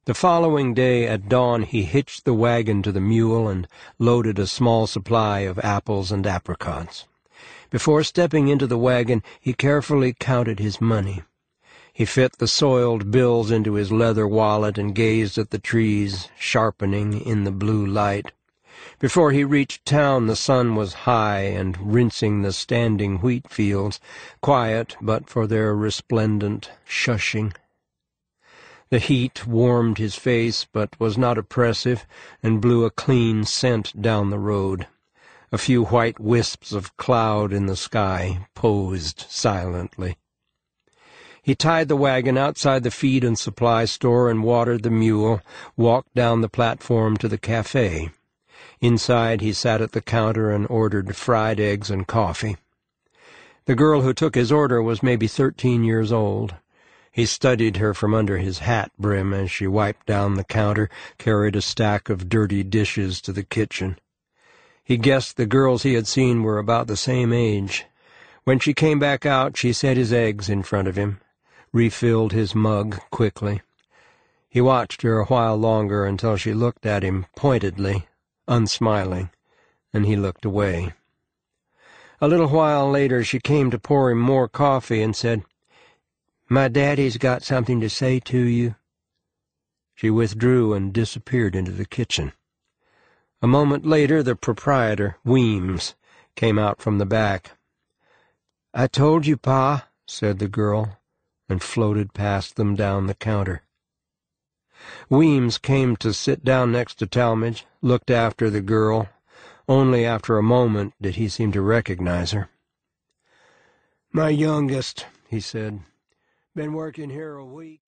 The following day at dawn he hitched the wagon to the mule and loaded a small supply of apples and apricots. Before stepping into the wagon, he carefully counted his money. He fit the soiled bills into his leather wallet and gazed at the trees, sharpening in the blue light. Before he reached town, the sun was high and rinsing the standing wheat fields, quiet but for their resplendent shushing. The heat warmed his face, but was not oppressive, and blew a clean scent down the road. A few white wisps of cloud in the sky posed silently. He tied the wagon outside the feed and supply store and watered the mule, walked down the platform to the cafe. Inside he sat at the counter and ordered fried eggs and coffee. The girl who took his order was maybe 13 years old. He studied her from under his hat brim as she wiped down the counter, carried a stack of dirty dishes to the kitchen. He guessed the girls he had seen were about the same age. When she came back out, she set his eggs in front of him, refilled his mug quickly. He watched her a while longer until she looked at him pointedly, unsmiling, and he looked away. A little while later she came to pour him more coffee and said, "My daddy's got something to say to you." She withdrew and disappeared into the kitchen. A moment later the proprietor, Weems, came out from the back. "I told you, Pa," said the girl, and floated past them down the counter. Weems came to sit down next to Talmadge, looked after the girl. Only after a moment did he seem to recognize her. "My youngest," he said. "Been working here a week."